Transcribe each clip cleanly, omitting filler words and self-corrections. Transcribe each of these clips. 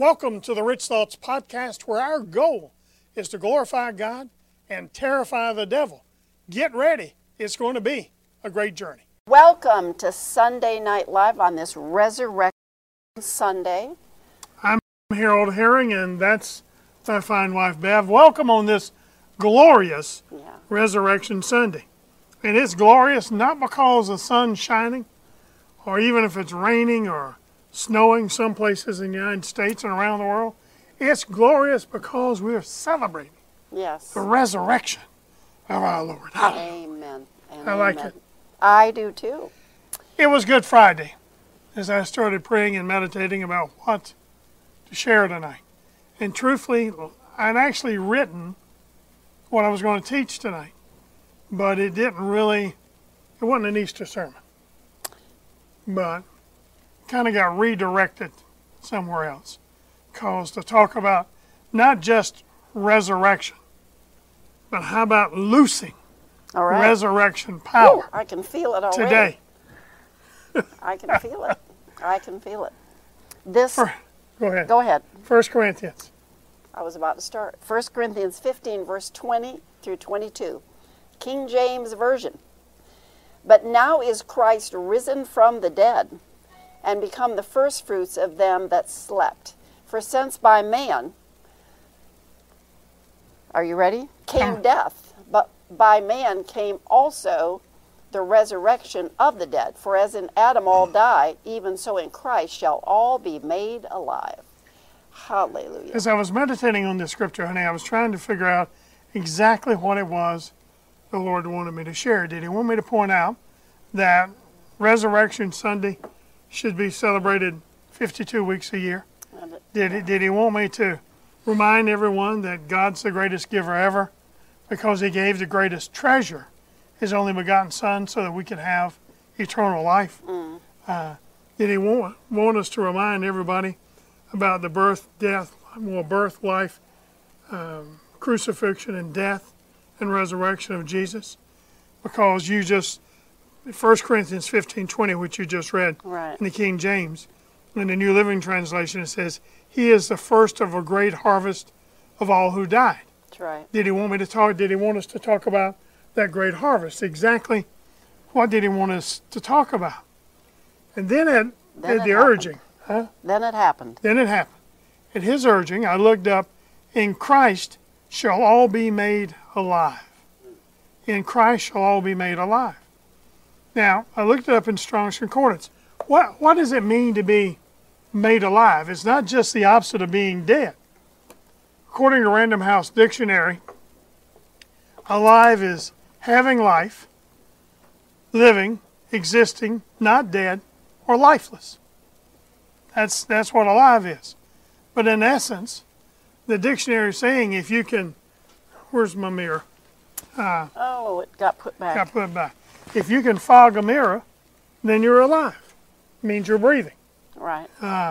Welcome to the Rich Thoughts Podcast, where our goal is to glorify God and terrify the devil. Get ready. It's going to be a great journey. Welcome to Sunday Night Live on this Resurrection Sunday. I'm Harold Herring, and that's my fine wife, Bev. Welcome on this glorious Resurrection Sunday. And it's glorious not because the sun's shining, or even if it's raining or snowing some places in the United States and around the world. It's glorious because we're celebrating the resurrection of our Lord. Amen. I like it. I do too. It was Good Friday as I started praying and meditating about what to share tonight. And truthfully, I'd actually written what I was going to teach tonight, but it wasn't an Easter sermon. But kind of got redirected somewhere else. Because to talk about not just resurrection, but how about loosing resurrection power. Ooh, I can feel it already. Today. I can feel it. I can feel it. Go ahead. Go ahead. 1 Corinthians. I was about to start. 1 Corinthians 15, verse 20 through 22. King James Version. But now is Christ risen from the dead, and become the firstfruits of them that slept. For since by man, are you ready? Came death, but by man came also the resurrection of the dead. For as in Adam all die, even so in Christ shall all be made alive. Hallelujah. As I was meditating on this scripture, honey, I was trying to figure out exactly what it was the Lord wanted me to share. Did He want me to point out that Resurrection Sunday should be celebrated 52 weeks a year? Did He want me to remind everyone that God's the greatest giver ever because He gave the greatest treasure, His only begotten Son, so that we could have eternal life? Did He want us to remind everybody about the birth, life, crucifixion and death and resurrection of Jesus? Because 1 Corinthians 15:20, which you just read in the King James, in the New Living Translation, it says, He is the first of a great harvest of all who died. That's right. Did He want us to talk about that great harvest? Exactly what did He want us to talk about? And then at the urging. Then it happened. At His urging, I looked up, in Christ shall all be made alive. In Christ shall all be made alive. Now, I looked it up in Strong's Concordance. What does it mean to be made alive? It's not just the opposite of being dead. According to Random House Dictionary, alive is having life, living, existing, not dead, or lifeless. That's what alive is. But in essence, the dictionary is saying if you can, where's my mirror? It got put back. If you can fog a mirror, then you're alive. It means you're breathing. Right.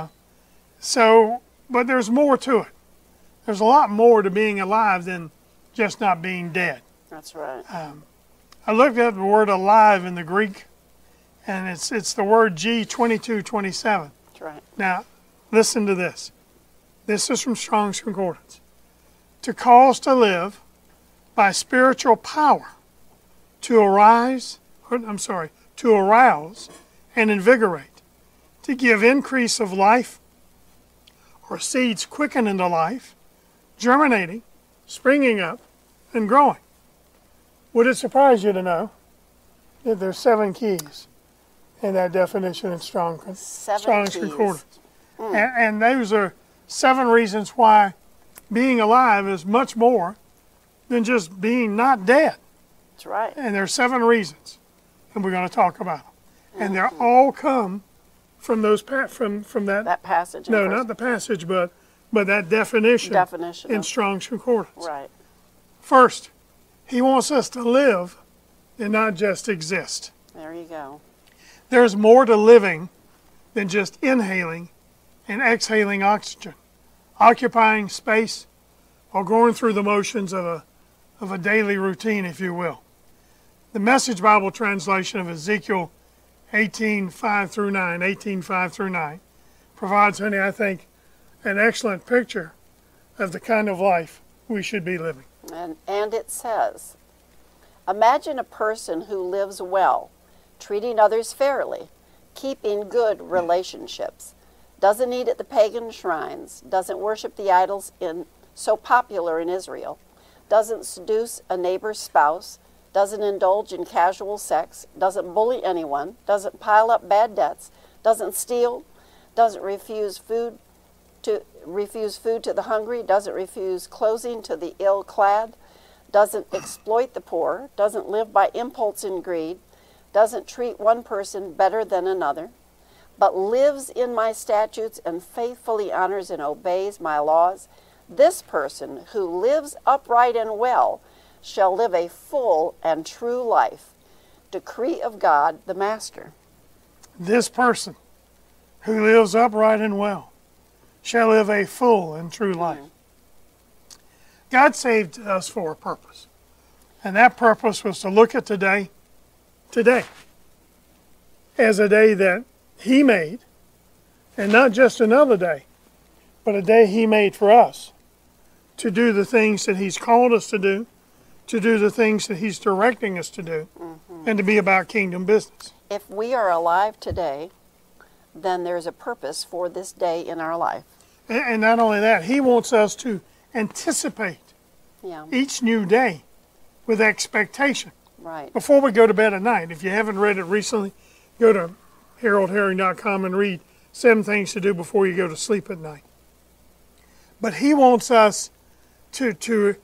But there's more to it. There's a lot more to being alive than just not being dead. That's right. I looked at the word alive in the Greek, and it's the word G2227. That's right. Now, listen to this. This is from Strong's Concordance. To cause to live by spiritual power, to arouse and invigorate, to give increase of life, or seeds quicken into life, germinating, springing up, and growing. Would it surprise you to know that there's 7 keys in that definition in Strong's Concordance? And those are 7 reasons why being alive is much more than just being not dead. That's right. And there are 7 reasons, and we're going to talk about them. And they all come from that passage. No, not the passage, but that definition in Strong's Concordance. Right. First, He wants us to live and not just exist. There you go. There's more to living than just inhaling and exhaling oxygen, occupying space, or going through the motions of a daily routine, if you will. The Message Bible translation of Ezekiel 18:5 through 9, provides, honey, I think, an excellent picture of the kind of life we should be living. And it says, imagine a person who lives well, treating others fairly, keeping good relationships, doesn't eat at the pagan shrines, doesn't worship the idols so popular in Israel, doesn't seduce a neighbor's spouse, doesn't indulge in casual sex, doesn't bully anyone, doesn't pile up bad debts, doesn't steal, doesn't refuse food to the hungry, doesn't refuse clothing to the ill-clad, doesn't exploit the poor, doesn't live by impulse and greed, doesn't treat one person better than another, but lives in my statutes and faithfully honors and obeys my laws, this person who lives upright and well shall live a full and true life. Decree of God, the Master. This person who lives upright and well shall live a full and true life. God saved us for a purpose. And that purpose was to look at today, as a day that He made, and not just another day, but a day He made for us to do the things that He's called us to do the things that He's directing us to do, and to be about kingdom business. If we are alive today, then there's a purpose for this day in our life. And not only that, He wants us to anticipate each new day with expectation. Right. Before we go to bed at night, if you haven't read it recently, go to haroldherring.com and read 7 Things to Do Before You Go to Sleep at Night. But He wants us to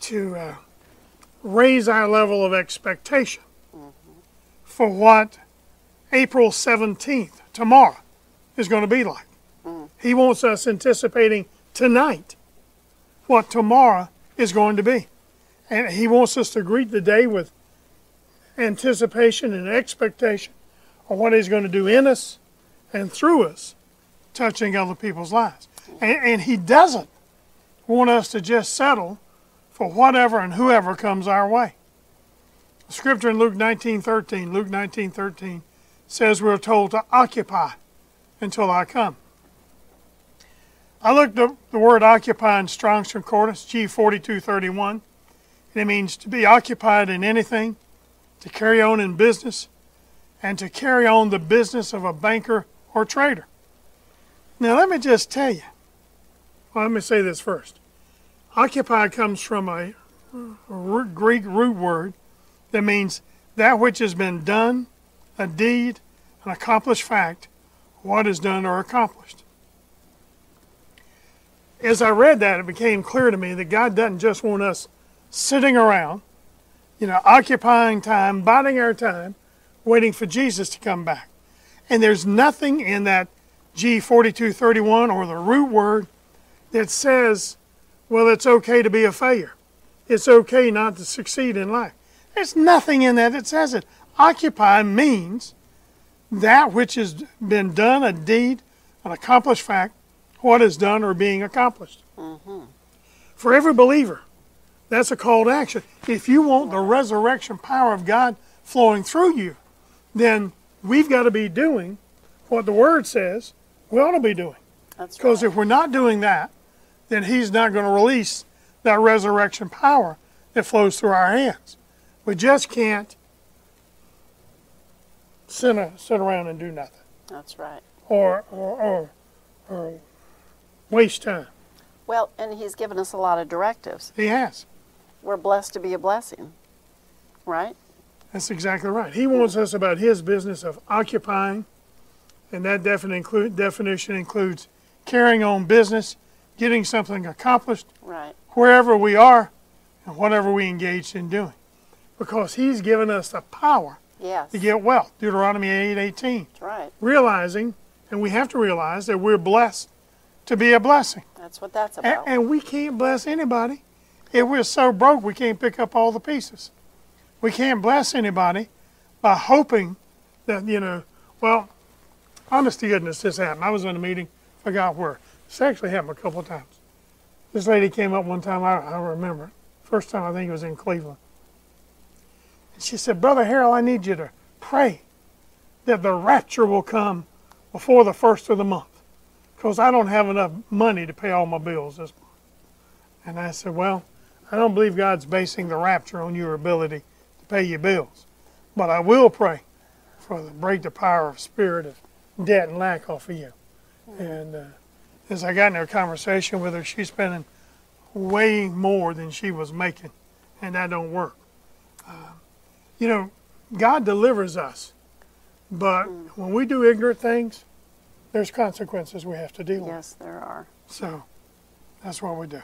raise our level of expectation for what April 17th, tomorrow, is going to be like. He wants us anticipating tonight what tomorrow is going to be. And He wants us to greet the day with anticipation and expectation of what He's going to do in us and through us, touching other people's lives. And He doesn't want us to just settle for whatever and whoever comes our way. The scripture in Luke 19:13 says we're told to occupy until I come. I looked up the word occupy in Strong's Concordance, G4231, and it means to be occupied in anything, to carry on in business, and to carry on the business of a banker or trader. Now let me just tell you, let me say this first. Occupy comes from a Greek root word that means that which has been done, a deed, an accomplished fact, what is done or accomplished. As I read that, it became clear to me that God doesn't just want us sitting around, occupying time, biding our time, waiting for Jesus to come back. And there's nothing in that G4231 or the root word that says, well, it's okay to be a failure. It's okay not to succeed in life. There's nothing in that says it. Occupy means that which has been done, a deed, an accomplished fact, what is done or being accomplished. For every believer, that's a call to action. If you want the resurrection power of God flowing through you, then we've got to be doing what the Word says we ought to be doing. Because if we're not doing that, then He's not going to release that resurrection power that flows through our hands. We just can't sit around and do nothing. That's right. Or waste time. Well, and He's given us a lot of directives. He has. We're blessed to be a blessing, right? That's exactly right. He wants us about His business of occupying, and that definition includes carrying on business, getting something accomplished, right, wherever we are and whatever we engaged in doing. Because He's given us the power to get wealth. Deuteronomy 8:18. That's right. Realizing, and we have to realize, that we're blessed to be a blessing. That's what that's about. And we can't bless anybody if we're so broke we can't pick up all the pieces. We can't bless anybody by hoping that, well, honest to goodness, this happened. I was in a meeting, forgot where. This actually happened a couple of times. This lady came up one time, I remember it. First time I think it was in Cleveland. And she said, Brother Harold, I need you to pray that the rapture will come before the first of the month. because I don't have enough money to pay all my bills this month. And I said, well, I don't believe God's basing the rapture on your ability to pay your bills. But I will pray for the break the power of spirit of debt and lack off of you. And as I got into a conversation with her, she's spending way more than she was making, and that don't work. You know, God delivers us, but when we do ignorant things, there's consequences we have to deal with. Yes, there are. So that's what we do.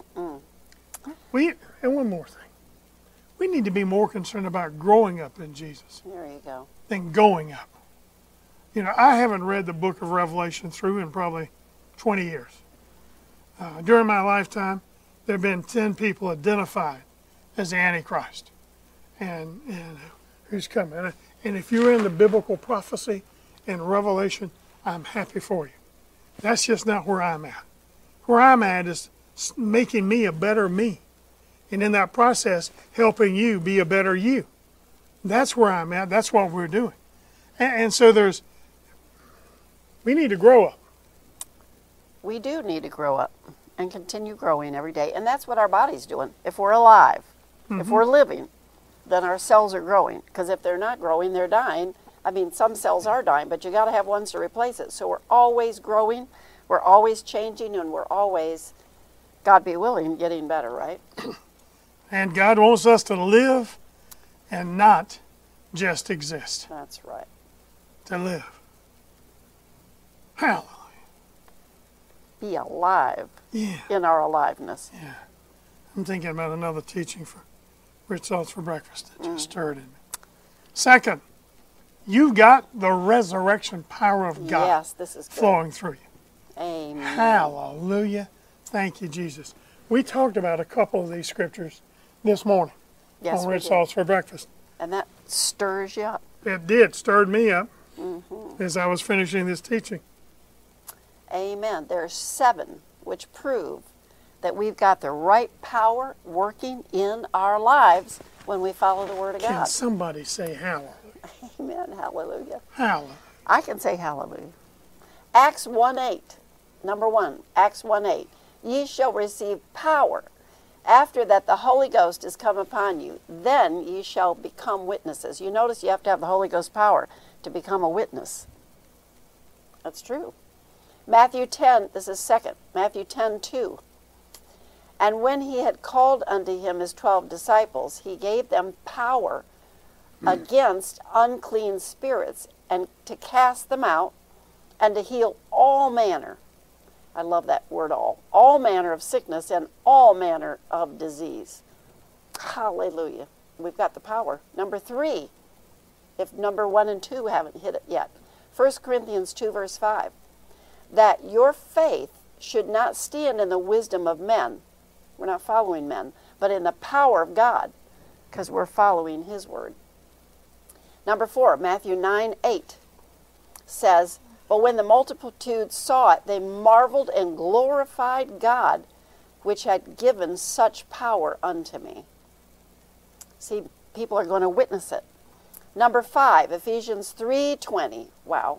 And one more thing. We need to be more concerned about growing up in Jesus There you go. than going up. You know, I haven't read the book of Revelation through in probably 20 years. During my lifetime, there have been 10 people identified as the Antichrist and who's coming. And if you're in the biblical prophecy and Revelation, I'm happy for you. That's just not where I'm at. Where I'm at is making me a better me. And in that process, helping you be a better you. That's where I'm at. That's what we're doing. And so we need to grow up. We do need to grow up and continue growing every day. And that's what our body's doing. If we're alive, if we're living, then our cells are growing. Because if they're not growing, they're dying. I mean, some cells are dying, but you got to have ones to replace it. So we're always growing, we're always changing, and we're always, God be willing, getting better, right? And God wants us to live and not just exist. That's right. To live. Hallelujah. Be alive Yeah. in our aliveness. Yeah. I'm thinking about another teaching for Rich Thoughts for Breakfast that just stirred in me. Second, you've got the resurrection power of God Yes, this is good. flowing through you. Amen. Hallelujah. Thank you, Jesus. We talked about a couple of these scriptures this morning Yes, on we Rich did. Thoughts for Breakfast. And that stirs you up. It did, stirred me up as I was finishing this teaching. Amen. There are 7 which prove that we've got the right power working in our lives when we follow the Word of Can God. somebody say hallelujah? Amen. Hallelujah. Hallelujah. I can say hallelujah. Acts 1:8. Number 1, Acts 1:8. Ye shall receive power. After that the Holy Ghost is come upon you, then ye shall become witnesses. You notice you have to have the Holy Ghost power to become a witness. That's true. Matthew 10, this is second, Matthew 10:2. And when he had called unto him his 12 disciples, he gave them power against unclean spirits, and to cast them out, and to heal all manner. I love that word all manner of sickness and all manner of disease. Hallelujah. We've got the power. Number 3, if number 1 and 2 haven't hit it yet. 1 Corinthians 2 verse 5. That your faith should not stand in the wisdom of men. We're not following men, but in the power of God, because we're following his word. Number 4, Matthew 9:8 says, but when the multitude saw it, they marveled and glorified God, which had given such power unto me. See, people are going to witness it. Number 5, Ephesians 3:20. Wow.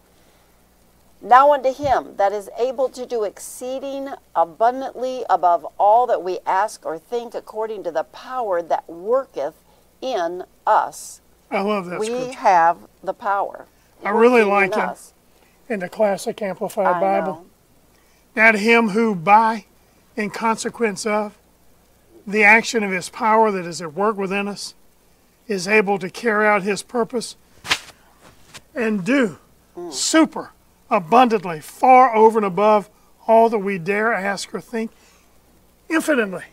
Now unto him that is able to do exceeding abundantly above all that we ask or think, according to the power that worketh in us. I love that We scripture. have the power. I really working like in it. us. In the Classic Amplified I Bible. know. That him who by, in consequence of, the action of his power that is at work within us, is able to carry out his purpose and do super abundantly, far over and above all that we dare ask or think, infinitely,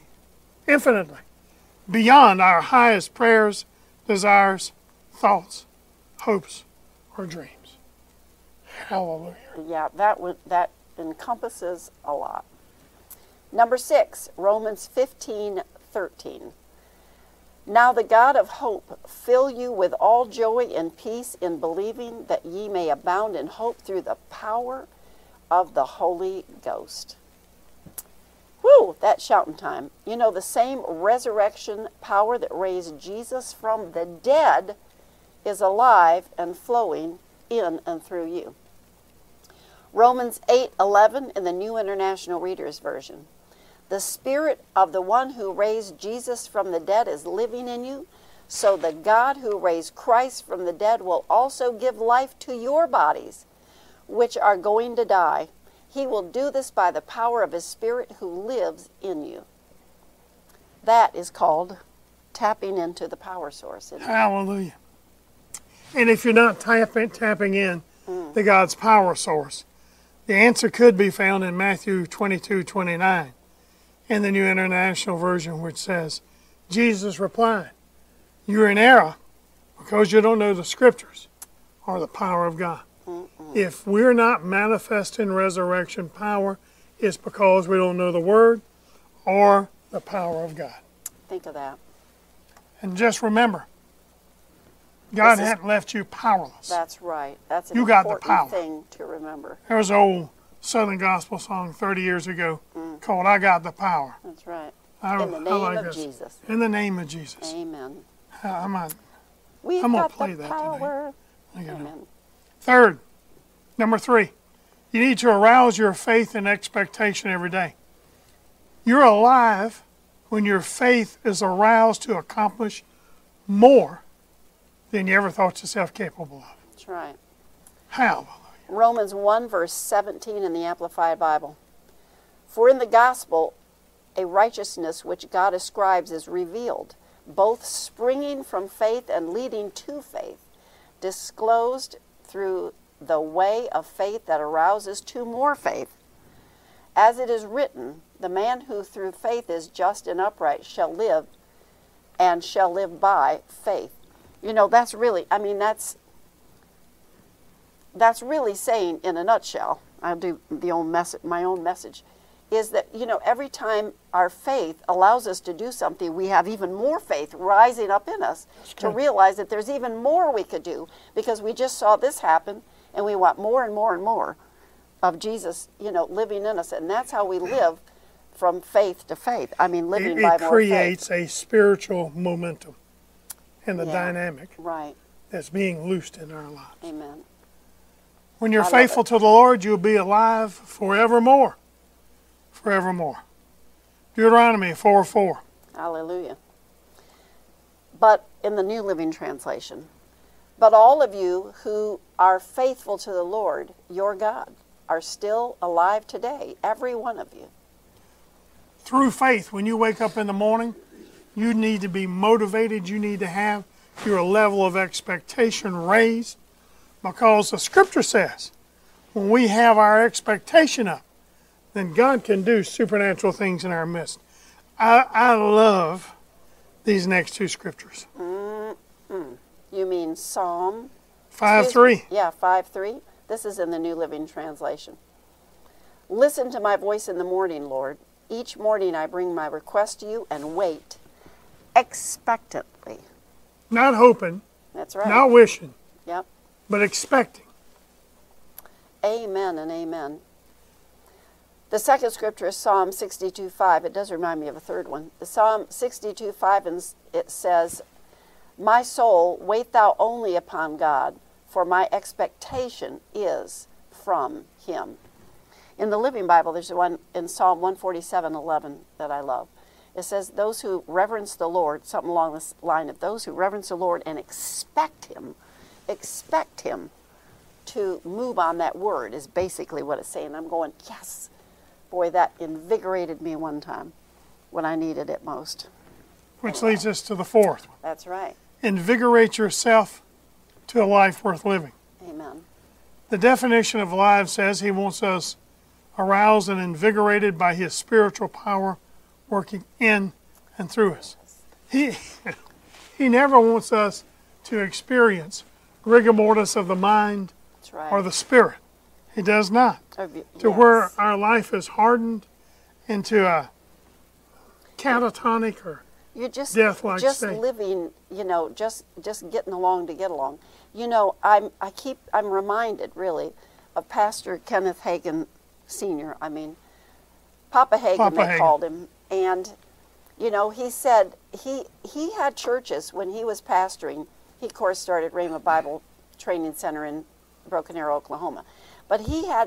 beyond our highest prayers, desires, thoughts, hopes, or dreams. Hallelujah. Yeah, that encompasses a lot. Number 6, Romans 15:13. Now the God of hope fill you with all joy and peace in believing, that ye may abound in hope through the power of the Holy Ghost. Whew, that's shouting time. You know, the same resurrection power that raised Jesus from the dead is alive and flowing in and through you. Romans 8:11 in the New International Reader's Version. The Spirit of the one who raised Jesus from the dead is living in you, so the God who raised Christ from the dead will also give life to your bodies, which are going to die. He will do this by the power of his Spirit who lives in you. That is called tapping into the power source. Hallelujah. And if you're not tapping in to God's power source, the answer could be found in Matthew 22:29 in the New International Version, which says, Jesus replied, you're in error because you don't know the Scriptures or the power of God. If we're not manifesting resurrection power, it's because we don't know the Word or the power of God. Think of that. And just remember, God hadn't left you powerless. That's right. That's an You got the important power. thing to remember. There was an old Southern gospel song 30 years ago called I Got the Power. That's right. I In the name like of this. Jesus. In the name of Jesus. Amen. I'm gonna We've gonna got play the that power. today. Amen. Third, number 3, you need to arouse your faith and expectation every day. You're alive when your faith is aroused to accomplish more than you ever thought yourself capable of. That's right. Hallelujah. Romans 1 verse 17 in the Amplified Bible. For in the gospel a righteousness which God ascribes is revealed, both springing from faith and leading to faith, disclosed through the way of faith that arouses to more faith. As it is written, the man who through faith is just and upright shall live and shall live by faith. You know, that's really, I mean, that's really saying in a nutshell, I'll do my own message, is that, you know, every time our faith allows us to do something, we have even more faith rising up in us to realize that there's even more we could do, because we just saw this happen and we want more and more and more of Jesus, you know, living in us. And that's how we live from faith to faith. I mean, living by more faith. It creates a spiritual momentum and a dynamic right. that's being loosed in our lives. Amen. When you're faithful to the Lord, you'll be alive forevermore. Forevermore. Deuteronomy 4:4. Hallelujah. But in the New Living Translation, but all of you who are faithful to the Lord, your God, are still alive today, every one of you. Through faith, when you wake up in the morning, you need to be motivated. You need to have your level of expectation raised, because the Scripture says when we have our expectation up, then God can do supernatural things in our midst. I love these next two scriptures. You mean Psalm 5:3. Yeah, 5:3. This is in the New Living Translation. Listen to my voice in the morning, Lord. Each morning I bring my request to you and wait expectantly. Not hoping, That's right. not wishing, Yep. but expecting. Amen and amen. The second scripture is Psalm 62:5. It does remind me of a third one. The Psalm 62:5, and it says, my soul, wait thou only upon God, for my expectation is from him. In the Living Bible, there's one in Psalm 147:11 that I love. It says, those who reverence the Lord, something along this line of those who reverence the Lord and expect him to move on that word is basically what it's saying. I'm going, yes. Boy, that invigorated me one time when I needed it most. Which leads us to the fourth one. That's right. Invigorate yourself to a life worth living. Amen. The definition of alive says he wants us aroused and invigorated by his spiritual power working in and through us. He never wants us to experience rigor mortis of the mind That's right. or the spirit. He does not. To where our life is hardened into a catatonic or you're just death-like state. living, you know, just getting along to get along. You know, I'm reminded really of Pastor Kenneth Hagin Sr. I mean, Papa Hagin called him, and you know, he said he had churches when he was pastoring. He of course started Rhema Bible Training Center in Broken Arrow, Oklahoma. But he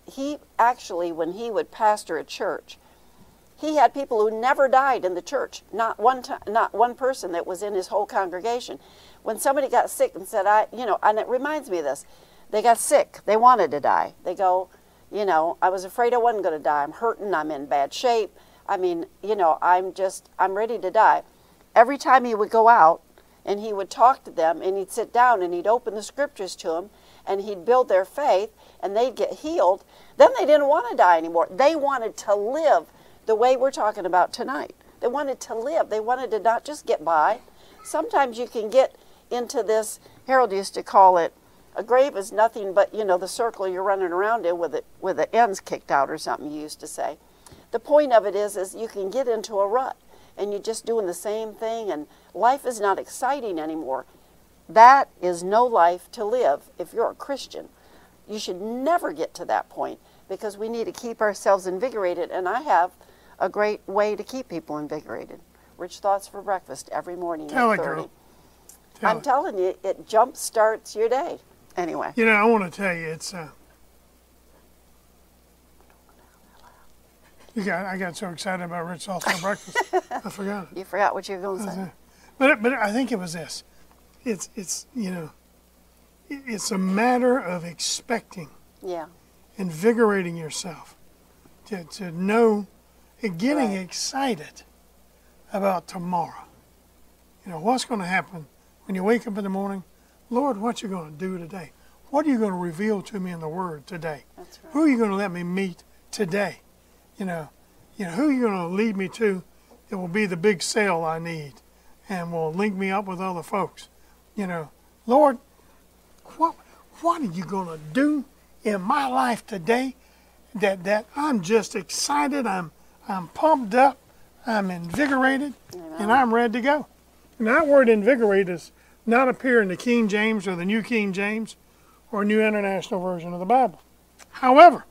he actually, when he would pastor a church, he had people who never died in the church. Not one person that was in his whole congregation. When somebody got sick and said, and it reminds me of this, they got sick. They wanted to die. They go, I was afraid I wasn't going to die. I'm hurting. I'm in bad shape. I mean, I'm ready to die. Every time he would go out and he would talk to them and he'd sit down and he'd open the scriptures to them and he'd build their faith and they'd get healed, then they didn't want to die anymore. They wanted to live the way we're talking about tonight. They wanted to live. They wanted to not just get by. Sometimes you can get into this, Harold used to call it, a grave is nothing but, the circle you're running around in with the ends kicked out or something, you used to say. The point of it is you can get into a rut and you're just doing the same thing and life is not exciting anymore. That is no life to live if you're a Christian. You should never get to that point because we need to keep ourselves invigorated, and I have a great way to keep people invigorated. Rich Thoughts for Breakfast every morning Tell at it, 30. girl. I'm telling you, it jump starts your day. Anyway. I want to tell you, it's I got so excited about Rich Thoughts for Breakfast, I forgot it. You forgot what you were going to say. But I think it was this. It's it's a matter of expecting, Yeah. invigorating yourself, to know, and getting Right. excited about tomorrow. What's going to happen when you wake up in the morning. Lord, what you going to do today? What are you going to reveal to me in the Word today? That's right. Who are you going to let me meet today? Who are you going to lead me to that will be the big sale I need and will link me up with other folks? Lord, what are you going to do in my life today that I'm just excited, I'm pumped up, I'm invigorated, and I'm ready to go. And that word invigorate does not appear in the King James or the New King James or New International Version of the Bible. However,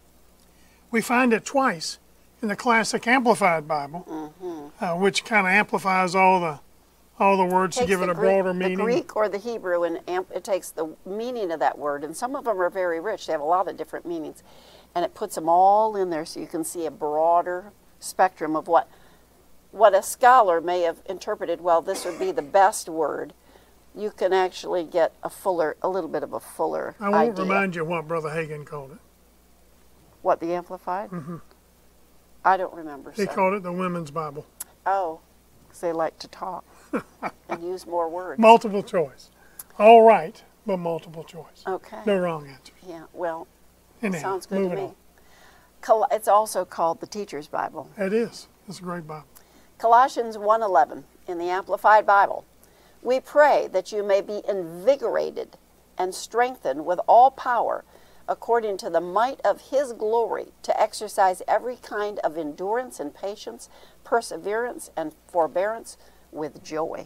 we find it twice in the Classic Amplified Bible, which kind of amplifies all the words to give it a broader meaning. The Greek or the Hebrew, and it takes the meaning of that word, and some of them are very rich. They have a lot of different meanings, and it puts them all in there so you can see a broader spectrum of what a scholar may have interpreted. Well, this would be the best word. You can actually get a little bit of a fuller I won't idea. remind you what Brother Hagin called it. What, the Amplified? Mm-hmm. I don't remember. He called it the Women's Bible. Oh, because they like to talk and use more words. Multiple choice. All right, but multiple choice. Okay. No wrong answers. Yeah, well, Anyhow, sounds good to moving me. on. It's also called the Teacher's Bible. It is. It's a great Bible. Colossians 1:11 in the Amplified Bible. We pray that you may be invigorated and strengthened with all power according to the might of His glory to exercise every kind of endurance and patience, perseverance and forbearance with joy.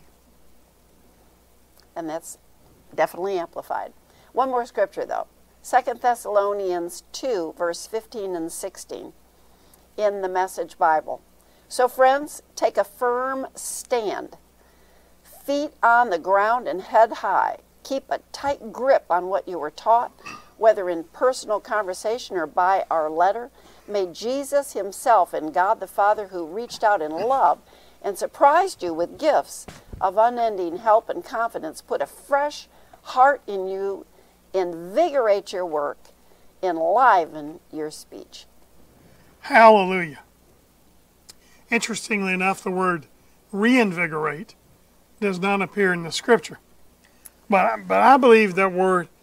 And that's definitely amplified. One more scripture though. 2 Thessalonians 2 verse 15 and 16 in the Message Bible. So friends, take a firm stand, feet on the ground and head high. Keep a tight grip on what you were taught, whether in personal conversation or by our letter. May Jesus Himself and God the Father, who reached out in love and surprised you with gifts of unending help and confidence, put a fresh heart in you, invigorate your work, enliven your speech. Hallelujah. Interestingly enough, the word reinvigorate does not appear in the Scripture. But I believe that's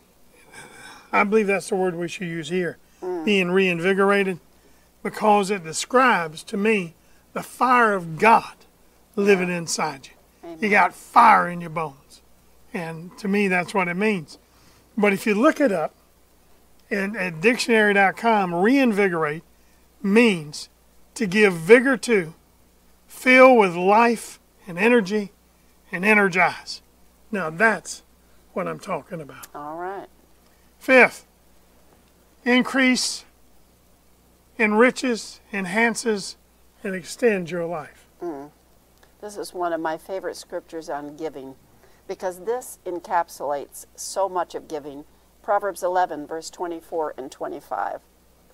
the word we should use here, being reinvigorated, because it describes to me the fire of God living inside you. Amen. You got fire in your bones. And to me, that's what it means. But if you look it up at dictionary.com, reinvigorate means to give vigor to, fill with life and energy, and energize. Now that's what I'm talking about. All right. Fifth, increase, enriches, enhances, and extends your life. This is one of my favorite scriptures on giving, because this encapsulates so much of giving. Proverbs 11, verse 24 and 25.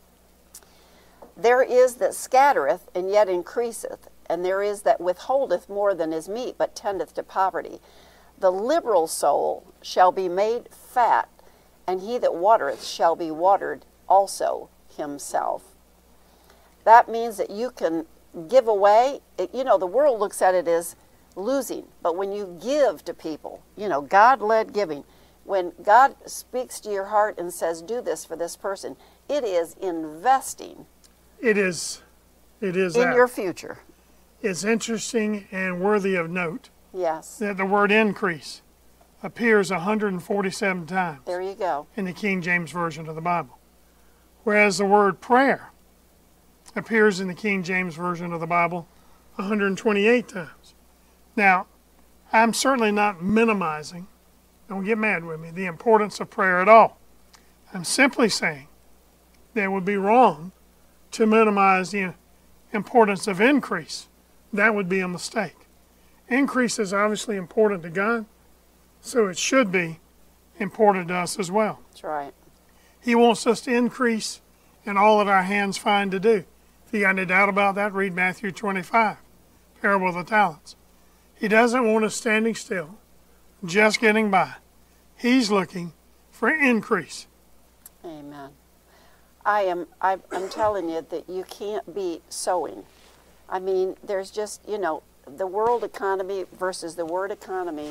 There is that scattereth, and yet increaseth, and there is that withholdeth more than is meet, but tendeth to poverty. The liberal soul shall be made fat, and he that watereth shall be watered also himself. That means that you can give away. You know, the world looks at it as losing, but when you give to people, you know, God-led giving, when God speaks to your heart and says, do this for this person, it is investing It is in that. your future. It's interesting and worthy of note Yes. that the word increase appears 147 times There you go. in the King James Version of the Bible, whereas the word prayer appears in the King James Version of the Bible 128 times. Now, I'm certainly not minimizing, don't get mad with me, the importance of prayer at all. I'm simply saying that it would be wrong to minimize the importance of increase. That would be a mistake. Increase is obviously important to God, so it should be important to us as well. That's right. He wants us to increase in all that our hands find to do. If you got any doubt about that, read Matthew 25, parable of the talents. He doesn't want us standing still, just getting by. He's looking for increase. Amen. I'm telling you that you can't beat sowing. I mean, there's just, you know, the world economy versus the word economy.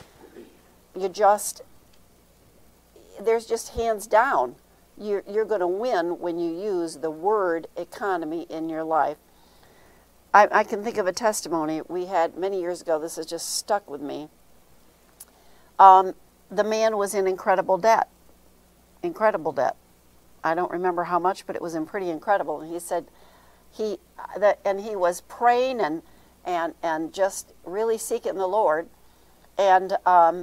There's just hands down. You're going to win when you use the word economy in your life. I can think of a testimony we had many years ago. This has just stuck with me. The man was in incredible debt. Incredible debt. I don't remember how much, but it was pretty incredible. And he said he was praying and just really seeking the Lord. And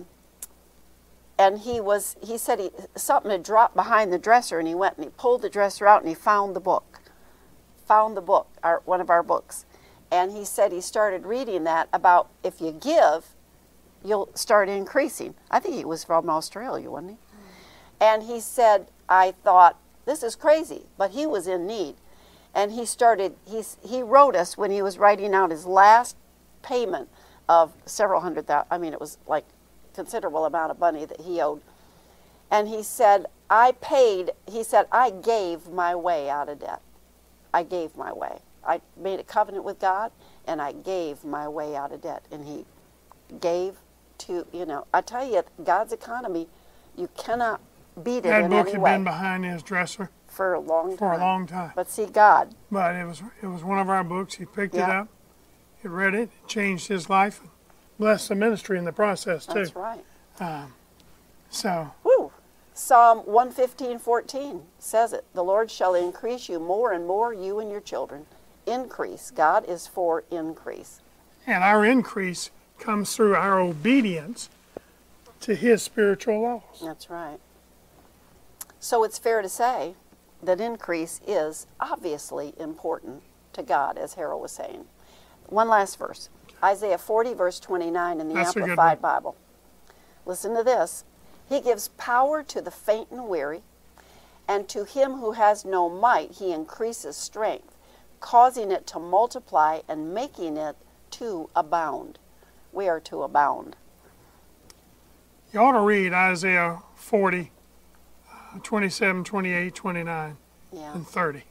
he said something had dropped behind the dresser, and he went and he pulled the dresser out and he found the book. One of our books. And he said he started reading that about if you give, you'll start increasing. I think he was from Australia, wasn't he? And he said, I thought, this is crazy, but he was in need. And he wrote us when he was writing out his last payment of several hundred thousand. I mean, it was like a considerable amount of money that he owed. And he said, I gave my way out of debt. I gave my way. I made a covenant with God, and I gave my way out of debt. And he gave to, I tell you, God's economy, you cannot beat it in any way. That book had been behind his dresser for a long time. But see, God. But it was one of our books. He picked it up, he read it, it changed his life, and blessed the ministry in the process too. That's right. So. Woo. Psalm 115:14 says it. The Lord shall increase you more and more, you and your children. Increase. God is for increase. And our increase comes through our obedience to his spiritual laws. That's right. So it's fair to say that increase is obviously important to God, as Harold was saying. One last verse. Isaiah 40, verse 29 in the Amplified Bible. Listen to this. He gives power to the faint and weary, and to him who has no might he increases strength, causing it to multiply and making it to abound. We are to abound. You ought to read Isaiah 40, 27, 28, 29, and 30.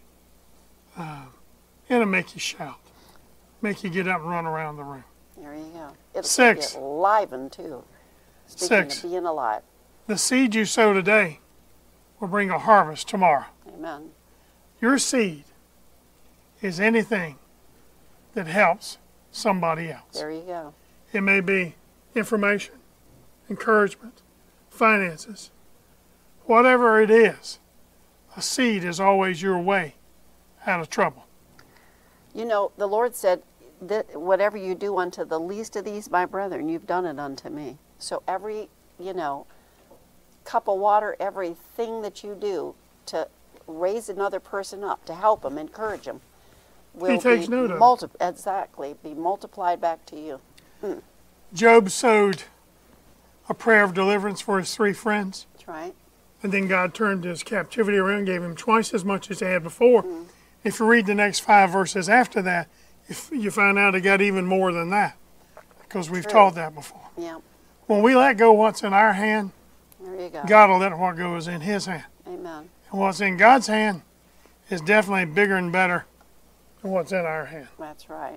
It'll make you shout. Make you get up and run around the room. There you go. It'll 6. Get livened too. Speaking of being alive. The seed you sow today will bring a harvest tomorrow. Amen. Your seed is anything that helps somebody else. There you go. It may be information, encouragement, finances, whatever it is. A seed is always your way out of trouble. You know, the Lord said, that whatever you do unto the least of these, my brethren, you've done it unto me. So every, cup of water, everything that you do to raise another person up, to help them, encourage them, will be multiplied back to you. Job sowed a prayer of deliverance for his 3 friends. That's right. And then God turned his captivity around, gave him twice as much as he had before. If you read the next 5 verses after that, you find out it got even more than that, because we've True. taught that before. Yeah. When we let go what's in our hand, There you go. God will let what goes in His hand. Amen. And what's in God's hand is definitely bigger and better than what's in our hand. That's right.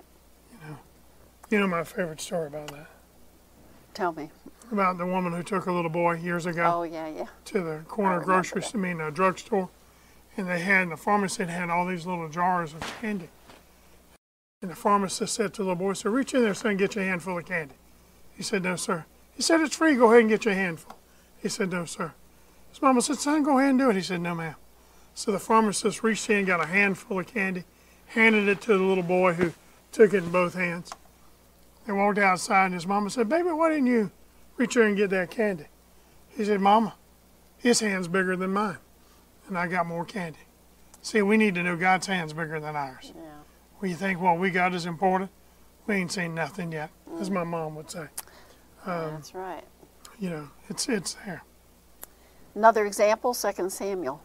You know my favorite story about that? Tell me. About the woman who took a little boy years ago Oh, yeah, yeah. to the corner remember drugstore, and the pharmacist had all these little jars of candy. And the pharmacist said to the little boy, so reach in there, son, and get your handful of candy. He said, no, sir. He said, it's free, go ahead and get your handful. He said, no, sir. His mama said, son, go ahead and do it. He said, no, ma'am. So the pharmacist reached in, got a handful of candy, handed it to the little boy, who took it in both hands. They walked outside, and his mama said, baby, why didn't you reach there and get that candy? He said, mama, his hand's bigger than mine, and I got more candy. See, we need to know God's hand's bigger than ours. Yeah. When you think what we got is important, we ain't seen nothing yet, as my mom would say. That's right. You know, it's there. Another example, 2 Samuel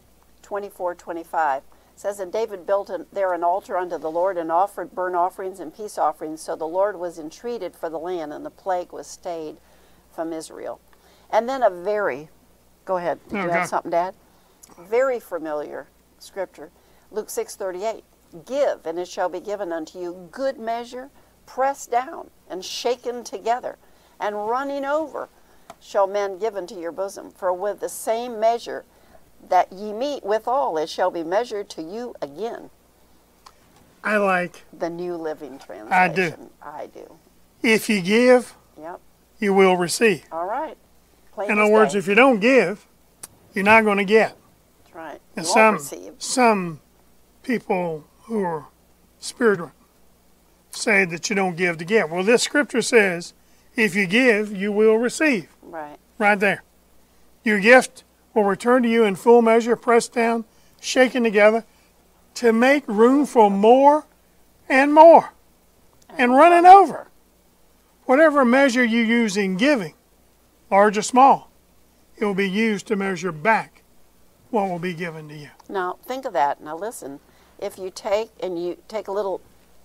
24:25 says, and David built there an altar unto the Lord and offered burnt offerings and peace offerings. So the Lord was entreated for the land, and the plague was stayed from Israel. And then go ahead. Did you have something, Dad? Very familiar scripture, Luke 6:38. Give, and it shall be given unto you, good measure, pressed down and shaken together, and running over shall men give into your bosom. For with the same measure that ye meet withal, it shall be measured to you again. I like The New Living Translation. I do. If you give, Yep. you will receive. All right. Plain In as other words, day. if you don't give, you're not going to get. That's right. And You won't receive. some people who are spiritual say that you don't give to get. Well, this scripture says, if you give, you will receive. Right. Right there. Your gift will return to you in full measure, pressed down, shaken together, to make room for more and more, and running over. Whatever measure you use in giving, large or small, it will be used to measure back what will be given to you. Now, think of that. Now, listen. If you take a little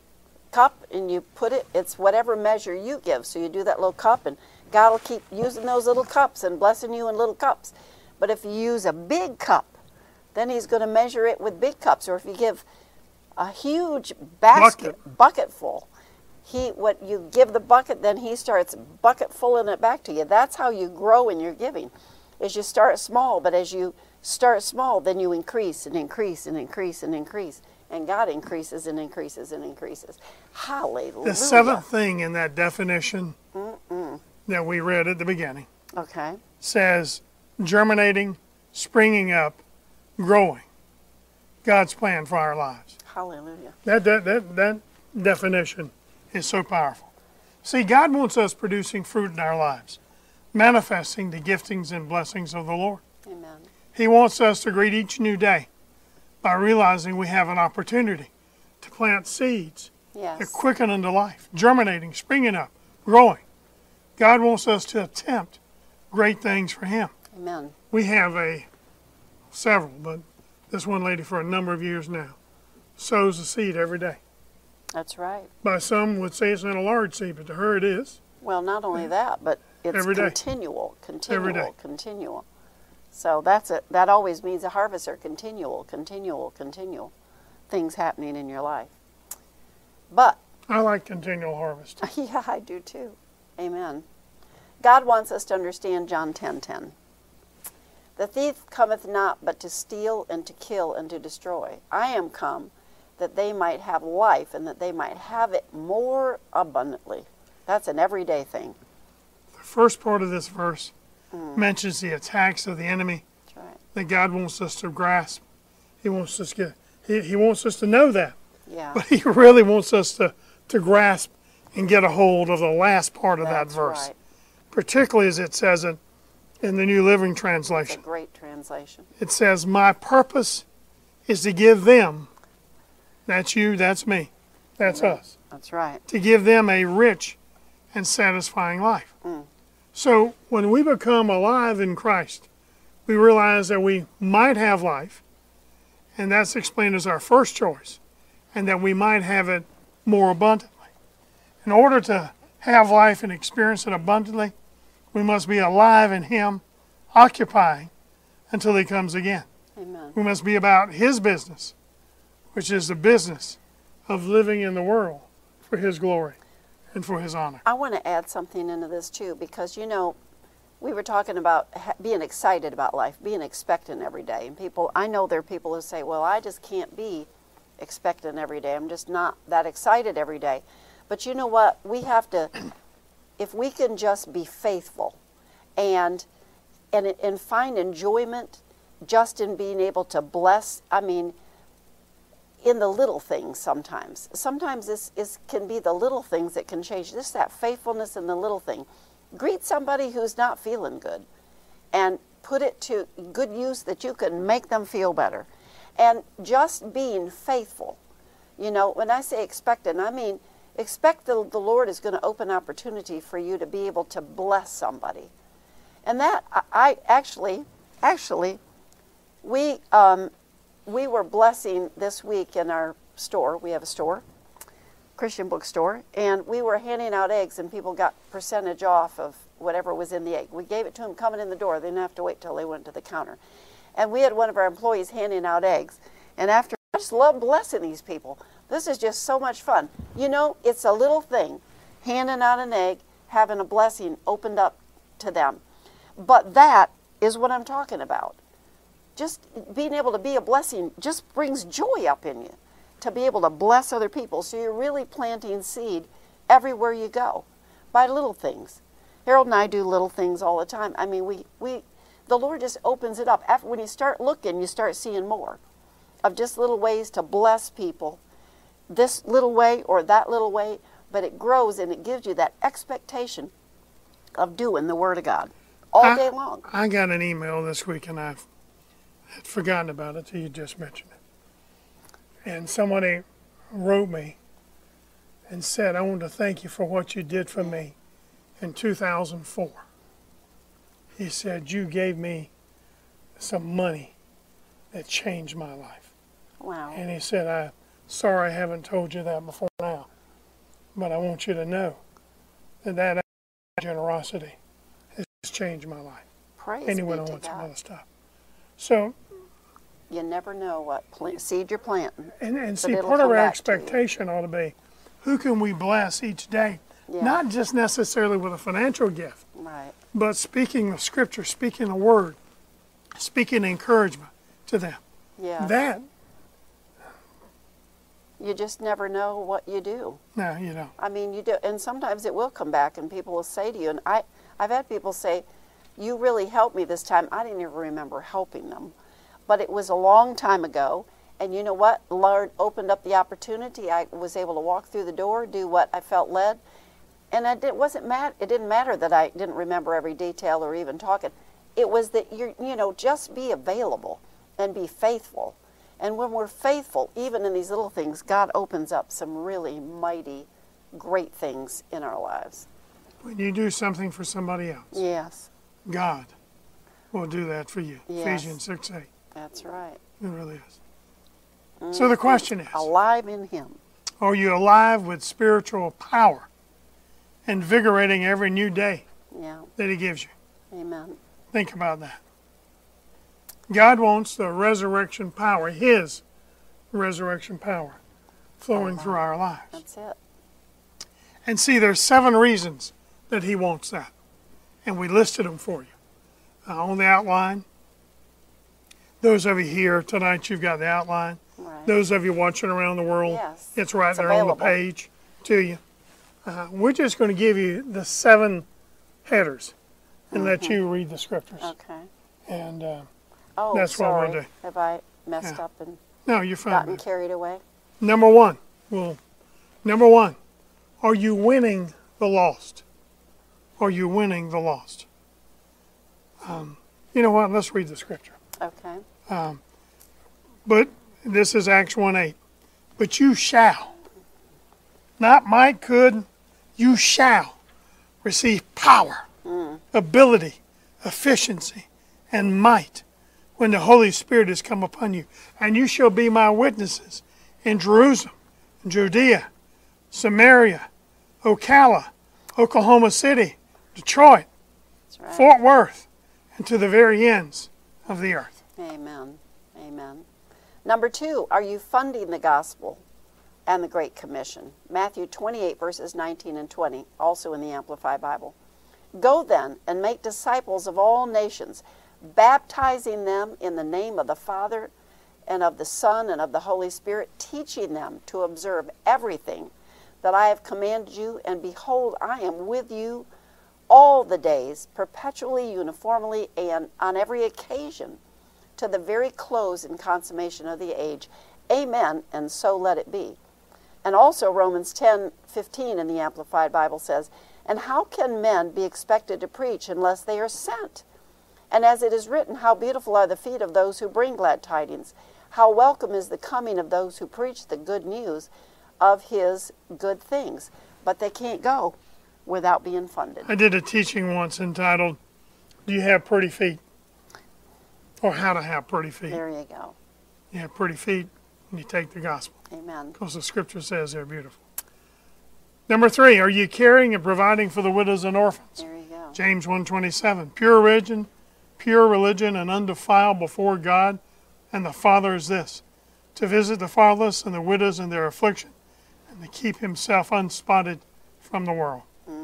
cup and you put it, it's whatever measure you give. So you do that little cup, and God will keep using those little cups and blessing you in little cups. But if you use a big cup, then He's going to measure it with big cups. Or if you give a huge bucket full, what you give the bucket, then He starts bucket fulling it back to you. That's how you grow in your giving. Is you start small, but as you start small, then you increase and increase and increase and increase. And God increases and increases and increases. Hallelujah. The seventh thing in that definition that we read at the beginning says germinating, springing up, growing. God's plan for our lives. Hallelujah. That definition is so powerful. See, God wants us producing fruit in our lives, manifesting the giftings and blessings of the Lord. Amen. He wants us to greet each new day by realizing we have an opportunity to plant seeds that quicken unto life, germinating, springing up, growing. God wants us to attempt great things for Him. Amen. We have several, but this one lady for a number of years now sows a seed every day. That's right. By some would say it's not a large seed, but to her it is. Well, not only that, but it's Every day. continual. Every day. So that always means a harvest are continual things happening in your life. But I like continual harvest. yeah, I do too. Amen. God wants us to understand John 10:10. The thief cometh not but to steal and to kill and to destroy. I am come that they might have life and that they might have it more abundantly. That's an everyday thing. The first part of this verse mentions the attacks of the enemy That's right. that God wants us to grasp. He wants us to know that. Yeah. But He really wants us to grasp and get a hold of the last part of that verse. Right. Particularly as it says it in the New Living It's Translation. a great translation. It says, my purpose is to give them, that's you, that's me, that's us, That's right. to give them a rich and satisfying life. So when we become alive in Christ, we realize that we might have life And that's explained as our first choice, and that we might have it more abundantly. In order to have life and experience it abundantly, we must be alive in Him, occupying until He comes again. Amen. We must be about His business, which is the business of living in the world for His glory and for His honor. I want to add something into this too, because we were talking about being excited about life, being expectant every day. And I know there are people who say, well, I just can't be expectant every day. I'm just not that excited every day. But you know what? We have to, if we can just be faithful and find enjoyment just in being able to bless, in the little things sometimes. Sometimes this can be the little things that can change, just that faithfulness in the little thing. Greet somebody who's not feeling good and put it to good use that you can make them feel better. And just being faithful. When I say expectant, I mean expect the Lord is going to open opportunity for you to be able to bless somebody. And that, we were blessing this week in our store. We have a store, Christian bookstore, and we were handing out eggs, and people got percentage off of whatever was in the egg. We gave it to them coming in the door. They didn't have to wait till they went to the counter. And we had one of our employees handing out eggs. And I just love blessing these people. This is just so much fun. It's a little thing, handing out an egg, having a blessing opened up to them. But that is what I'm talking about. Just being able to be a blessing just brings joy up in you to be able to bless other people. So you're really planting seed everywhere you go by little things. Harold and I do little things all the time. The Lord just opens it up. When you start looking, you start seeing more of just little ways to bless people, this little way or that little way, but it grows and it gives you that expectation of doing the Word of God all day long. I got an email this week, and I had forgotten about it till you just mentioned it. And somebody wrote me and said, I want to thank you for what you did for me in 2004. He said, you gave me some money that changed my life. Wow. And he said, I'm sorry I haven't told you that before now, but I want you to know that generosity has changed my life. Praise and he be went on to with some God. other stuff. So, you never know what seed you're planting. and see, part of our expectation ought to be, who can we bless each day? Yeah. Not just necessarily with a financial gift, Right. but speaking the Scripture, speaking the Word, speaking encouragement to them. Yeah. That, you just never know what you do. no, you don't. You do, and sometimes it will come back, and people will say to you, and I've had people say, you really helped me this time. I didn't even remember helping them. But it was a long time ago, and you know what? The Lord opened up the opportunity. I was able to walk through the door, do what I felt led, and it didn't matter that I didn't remember every detail or even talking. It was that just be available and be faithful. And when we're faithful, even in these little things, God opens up some really mighty, great things in our lives. When you do something for somebody else, Yes, God will do that for you. Yes. Ephesians 6:8. that's right. It really is. So the question is, Alive in Him. are you alive with spiritual power, invigorating every new day Yeah, that He gives you? amen. Think about that. God wants the resurrection power, His resurrection power, flowing through our lives. That's it. And see, there's 7 reasons that He wants that. And we listed them for you on the outline. Those of you here tonight, you've got the outline. Right. Those of you watching around the world, Yes, it's right it's there on the available. page to you. We're just going to give you the 7 headers and let you read the scriptures. Okay. And Oh, That's what we'll sorry. do. Have I messed Yeah. up and no, you're fine. gotten man. carried away? Number one, are you winning the lost? Are you winning the lost? You know what? Let's read the scripture. Okay. But this is Acts 1:8. But you shall, not might, could, you shall receive power, ability, efficiency, and might when the Holy Spirit has come upon you. And you shall be my witnesses in Jerusalem, Judea, Samaria, Ocala, Oklahoma City, Detroit, That's right. Fort Worth, and to the very ends of the earth. Amen. Amen. Number 2, are you funding the gospel and the Great Commission? Matthew 28, verses 19 and 20, also in the Amplified Bible. Go then and make disciples of all nations, baptizing them in the name of the Father and of the Son and of the Holy Spirit, teaching them to observe everything that I have commanded you, and behold, I am with you all the days, perpetually, uniformly, and on every occasion, to the very close and consummation of the age. Amen, and so let it be. And also Romans 10:15 in the Amplified Bible says, and how can men be expected to preach unless they are sent? And as it is written, how beautiful are the feet of those who bring glad tidings. How welcome is the coming of those who preach the good news of his good things. But they can't go without being funded. I did a teaching once entitled, Do You Have Pretty Feet? Or How to Have Pretty Feet. There you go. You have pretty feet and you take the gospel. Amen. Because the scripture says they're beautiful. Number 3, are you caring and providing for the widows and orphans? There you go. James 1:27, pure religion and undefiled before God and the Father is this, to visit the fatherless and the widows in their affliction, and to keep himself unspotted from the world.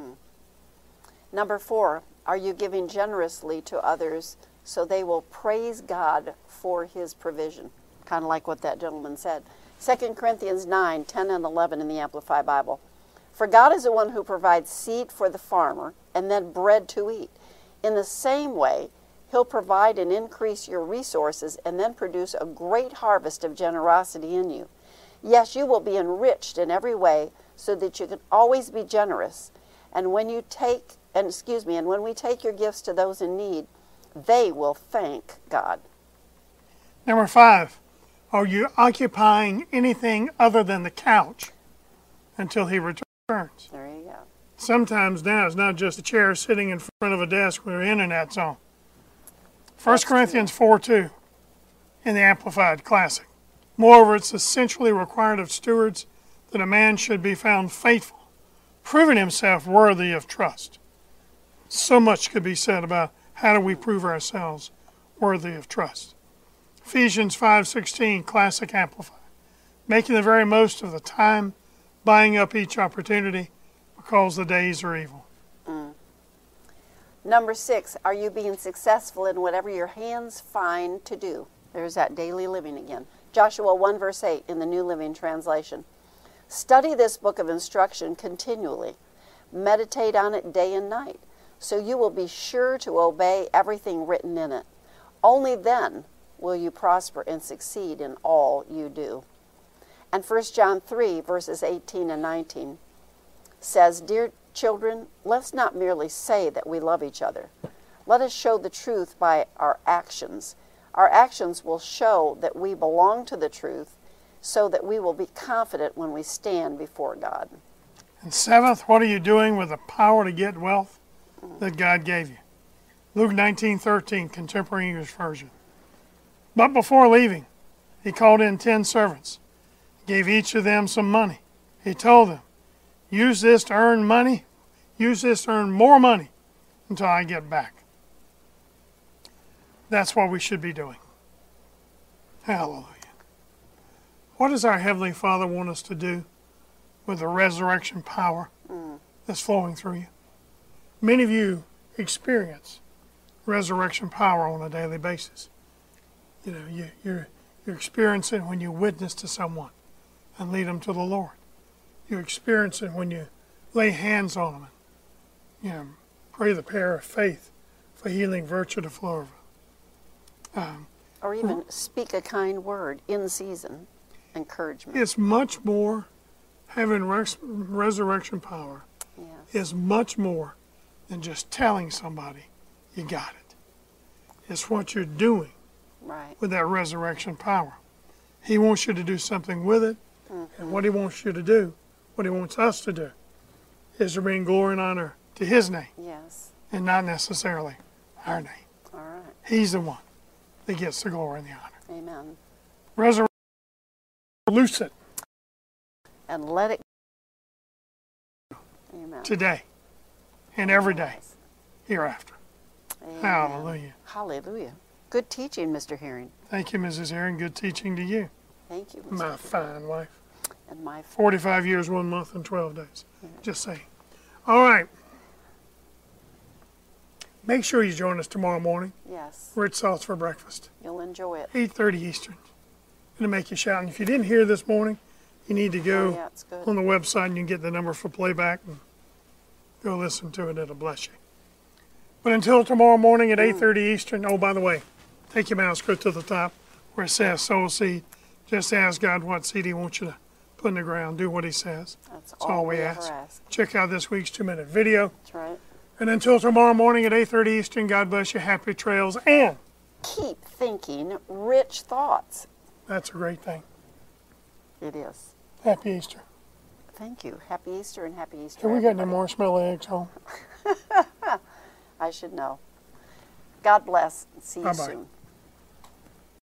Number 4, are you giving generously to others so they will praise God for his provision? Kind of like what that gentleman said. 2 Corinthians 9:10 and 11 in the Amplified Bible. For God is the one who provides seed for the farmer and then bread to eat. In the same way, he'll provide and increase your resources and then produce a great harvest of generosity in you. Yes, you will be enriched in every way so that you can always be generous. And when we take your gifts to those in need, they will thank God. Number 5, are you occupying anything other than the couch until he returns? There you go. Sometimes now it's not just a chair sitting in front of a desk where the internet's on. 1 Corinthians 4:2 in the Amplified Classic. Moreover, it's essentially required of stewards that a man should be found faithful, proving himself worthy of trust. So much could be said about how do we prove ourselves worthy of trust. Ephesians 5:16, Classic Amplified. Making the very most of the time, buying up each opportunity because the days are evil. Number 6, are you being successful in whatever your hands find to do? There's that daily living again. Joshua 1 verse 8 in the New Living Translation. Study this book of instruction continually. Meditate on it day and night, so you will be sure to obey everything written in it. Only then will you prosper and succeed in all you do. And 1 John 3 verses 18 and 19 says, Dear children, let's not merely say that we love each other. Let us show the truth by our actions. Our actions will show that we belong to the truth, so that we will be confident when we stand before God. And 7th, what are you doing with the power to get wealth that God gave you? Luke 19:13, Contemporary English Version. But before leaving, he called in 10 servants, gave each of them some money. He told them, use this to earn money, use this to earn more money until I get back. That's what we should be doing. Hallelujah. What does our Heavenly Father want us to do with the resurrection power that's flowing through you? Many of you experience resurrection power on a daily basis. You know, you experience it when you witness to someone and lead them to the Lord. You experience it when you lay hands on them and pray the prayer of faith for healing virtue to flow over. Or even speak a kind word in season, encouragement. It's much more, having resurrection power is much more than just telling somebody you got it. It's what you're doing with that resurrection power. He wants you to do something with it, and what he wants you to do, what he wants us to do, is to bring glory and honor to his name, Yes. and not necessarily our name. All right. He's the one that gets the glory and the honor. Amen. Resurrect, loose it And let it. Amen. today and every day hereafter. Amen. Hallelujah. Hallelujah. Good teaching, Mr. Herring. Thank you, Mrs. Aaron. Good teaching to you, Thank you, Mr. my Herring. fine wife. And my 45 years, 1 month, and 12 days. Just saying. All right. Make sure you join us tomorrow morning. yes, We're at Salts for breakfast, you'll enjoy it. 8:30 Eastern. Going to make you shout. And if you didn't hear this morning, you need to go Oh, yeah, it's good. on the website and you can get the number for playback and go listen to it. It'll bless you. But until tomorrow morning at 8:30 Eastern, oh, by the way, take your mouse, go to the top where it says sow a seed. Just ask God what seed He wants you to put in the ground. Do what He says. That's all we ever ask. Check out this week's 2-minute video. That's right. And until tomorrow morning at 8:30 Eastern, God bless you. Happy trails. And Keep thinking rich thoughts. that's a great thing. It is. Happy Easter. Thank you. Happy Easter and happy Easter. Have we got any everybody. marshmallow eggs home? I should know. God bless. See you Bye-bye. soon.